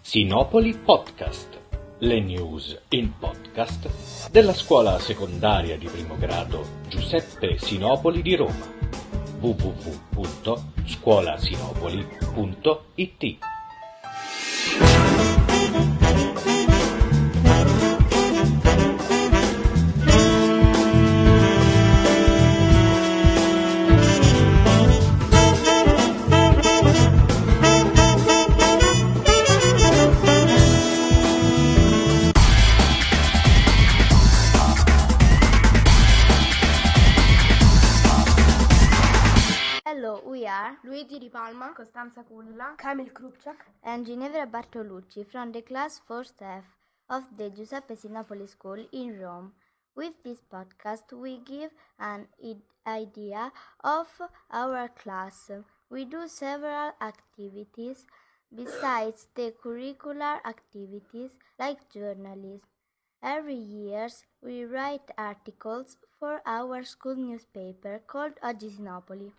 Sinopoli Podcast, le news in podcast della scuola secondaria di primo grado Giuseppe Sinopoli di Roma. www.scolasinopoli.it. Hello, we are Luigi Di Palma, Costanza Culla, Kamil Krupczak, and Ginevra Bartolucci from the class 4th F of the Giuseppe Sinopoli School in Rome. With this podcast, we give an idea of our class. We do several activities besides the curricular activities like journalism. Every year, we write articles for our school newspaper called Oggi Sinopoli.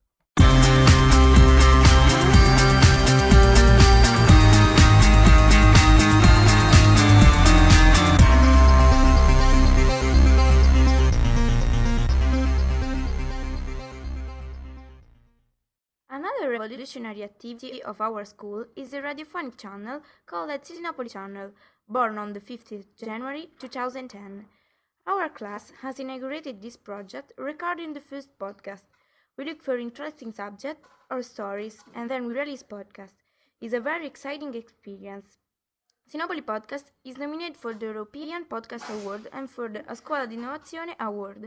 Another revolutionary activity of our school is a radiophonic channel called the Sinopoli Channel, born on the 15th January 2010. Our class has inaugurated this project recording the first podcast. We look for interesting subjects or stories and then we release podcasts. It's a very exciting experience. Sinopoli Podcast is nominated for the European Podcast Award and for the A Scuola di Innovazione Award.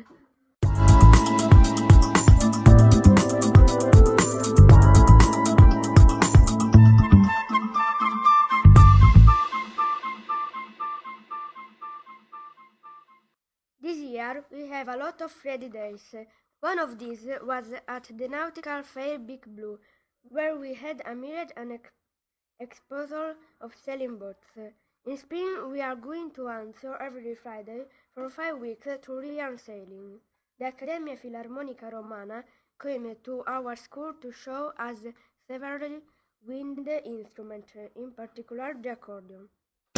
This year we have a lot of ready days. One of these was at the Nautical Fair Big Blue, where we had a myriad and exposure of sailing boats. In spring we are going to answer every Friday for 5 weeks to learn sailing. The Accademia Filarmonica Romana came to our school to show us several wind instruments, in particular the accordion.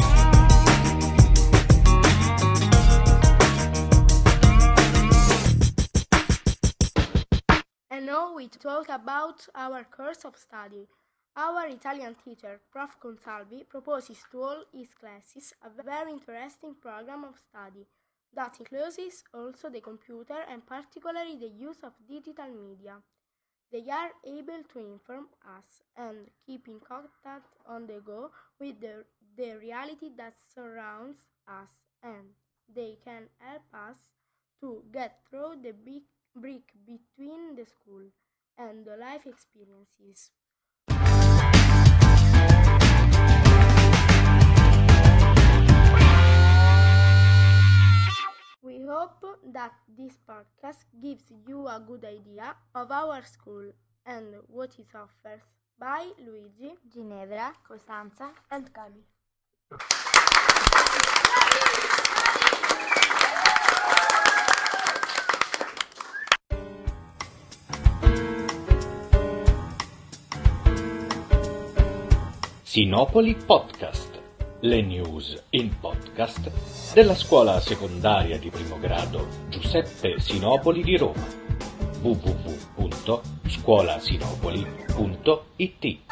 And now we talk about our course of study. Our Italian teacher, Prof. Consalvi, proposes to all his classes a very interesting program of study that includes also the computer and particularly the use of digital media. They are able to inform us and keep in contact on the go with the reality that surrounds us, and they can help us to get through the big break between the school and the life experiences. We hope that this podcast gives you a good idea of our school and what it offers. By Luigi, Ginevra, Costanza, and Kamil. Sinopoli Podcast, le news in podcast della scuola secondaria di primo grado Giuseppe Sinopoli di Roma. www.scolasinopoli.it.